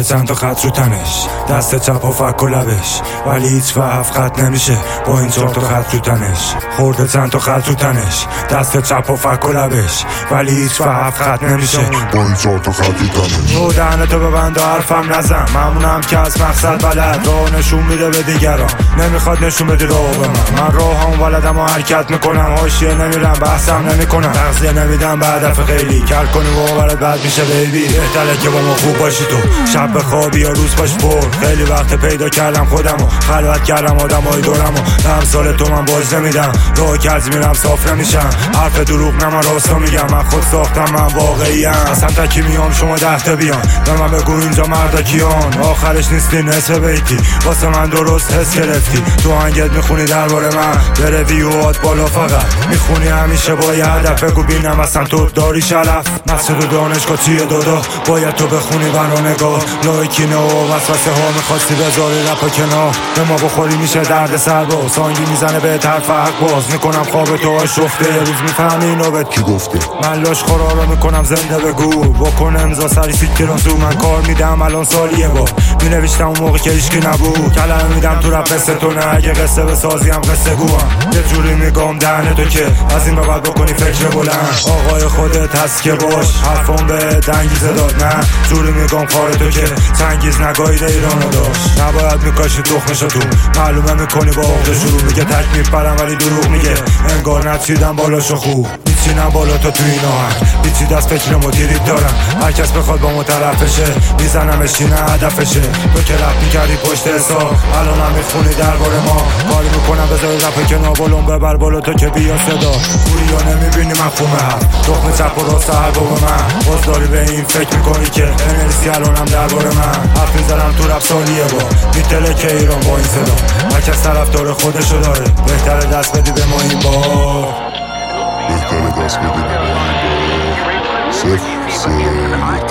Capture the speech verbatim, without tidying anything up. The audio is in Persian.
خورده چند تا خط رو تنش، دست چپ و فک و لبش، ولی هیچ وقت خط نمیشه با این چهار تا خط رو تنش. خورده چند تا خط رو تنش، دست چپ و فک و لبش، ولی هیچ وقت خط نمیشه با این چهار تا خط رو تنش. تو دهنتو ببند و حرفم نزن، ممنونم که از مقصد بلد راه نشون میده به دیگران، نمیخواد نشون بدی راه به من. من راه هم ولدم و حرکت میکنم، حاشیه نمیرم بحثم نمیکنم، تغذیه نمیدم به هدف خیلی کل کنی و برات بد میشه بیبی. بهتره که با ما خوب باشی تو، شب بخوابی یا روز باش پر. خیلی وقت پیدا کردم خودمو، خلوت کردم آدمای دورمو، هم سال تو من باز نمیدم، راه کج میرم صاف نمیشم، حرف دروغ نه من راستو میگم، من خود ساختم من واقعیم. اصلا تکی میام شما ده تا بیان، به من بگو اینجا مردا کیان، آخرش نیستی نصف بیتی، واسه من درست حس گرفتی، تو هنگت میخونی درباره من، بره ویوات بالا فقط میخونی همیشه با یه هدف، بگو بینم اصلا تو داری شرف. مسجد و دانشگاه چیه دادا، باید تو بخونی برا نگاه، لایکی نه و وسوسه ها میخواستی بذاری رپا کنار، به ما بخوری میشه درد سر با سانگی میزنه به طرف حق باز میکنم خواب تو آشفته، روز میفهمی نوبت کی گفته من لاش خورا رو میکنم زنده بگو، بکن امضا سری سیکران تو، من کار میدم الان سالیه با مینوشتم اون موقع که هیچکی نبود، کلمه میدم تو رپ قصه تو نه، اگه قصه بسازی هم قصه گوام، یه جوری میگم دهنه تو که از این به بعد بکنی فکر بلند، آقای خودت هست که باش، حرفم به دنگیزه داد نه، جوری میگم کار تو که چنگیز نگاهید ایرانو داشت، نباید میکاشی تخمشو تو، معلومه میکنی با عقده شروع، میگه تک میپرم ولی دروغ میگه، انگار نچیدم بالاشو خوب، میچینم بالا تو تو این آهنگ، بیچی دست فکر مدیریت دارم، هر کس بخواد با ما طرفشه، میزنمش اینه هدفشه، تو که رپ میکردی پشت حساب، الان هم میخونی درباره ما، کاری میکنم بذاری رپ کنار، بلون ببر بالا تو که بیا صدا، گوری یا نمیبینی مفهومه هم، تخم چپ و راست هر با من، باز داری به این فکر میکنی که انرژی الانم درباره من، حرف میزنم تو رپ سالیه با میتله که ایران با این صدا، هر کس طرفدار خودشو داره، بهتره دست بدی به ما این بار، بهتره دست بدی به ما این بار. صفر سه